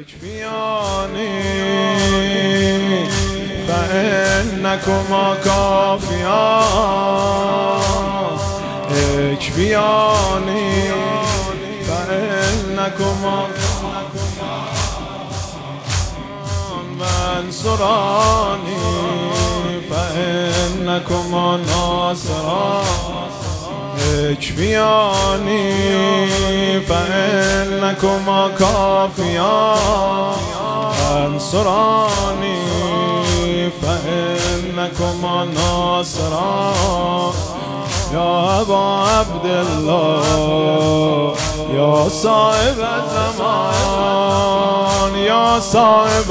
يكفياني فإنكما كافيان يكفياني فإنكما منصراني فإنكما ناصران يكفياني فإنكما كافيان انصراني فإنكما ناصران يا أبا عبد الله يا صاحب الزمان يا صاحب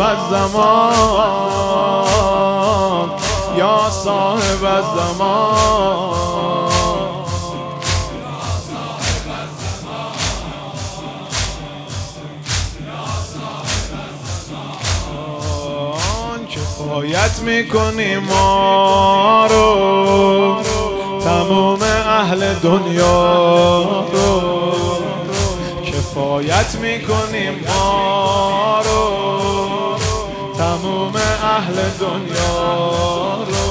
الزمان يا صاحب الزمان کفایت میکنی ما رو تمام اهل دنیا رو کفایت میکنی ما رو تمام اهل دنیا رو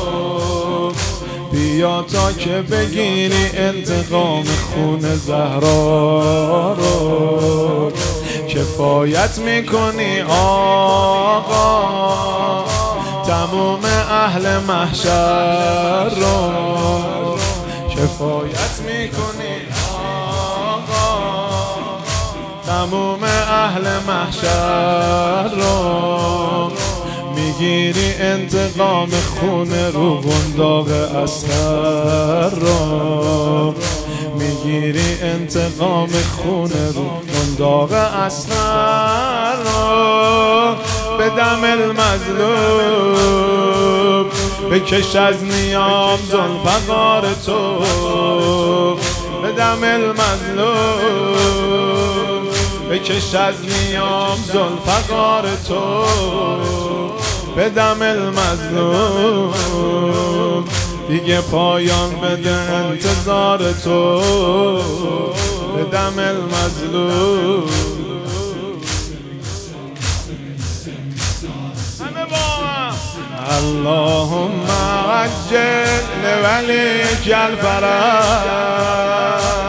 بیا تا که بگیری انتقام خون زهرا رو کفایت میکنی آقا تمام اهل محشر رو کفایت میکنی آقا تمام اهل محشر رو میگیری انتقام خون رو بنداغ اصغر رو میگیری انتقام خون رو بنداغ اصغر رو به دم المظلوم بکش از نیام ذوالفقار تو به دم المظلوم بکش از نیام ذوالفقار تو به دم المظلوم دیگه پایان بده انتظار تو به دم المظلوم اللهم عجل لولیک الفرج